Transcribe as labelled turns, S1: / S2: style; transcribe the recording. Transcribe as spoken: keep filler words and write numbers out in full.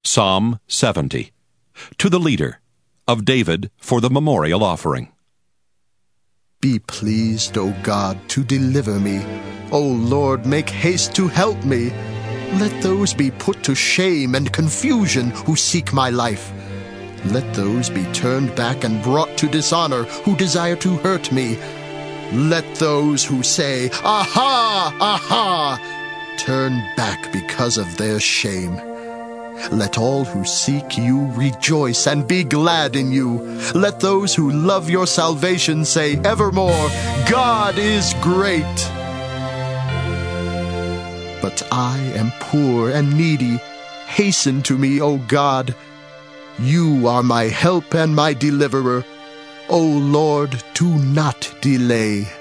S1: Psalm seventy. To the leader, of David, for the memorial offering.
S2: Be pleased, O God, to deliver me. O Lord, make haste to help me. Let those be put to shame and confusion who seek my life. Let those be turned back and brought to dishonor who desire to hurt me. Let those who say, "Aha! Aha!" turn back because of their shame. Let all who seek you rejoice and be glad in you. Let those who love your salvation say evermore, "God is great." But I am poor and needy. Hasten to me, O God. You are my help and my deliverer. O Lord, do not delay.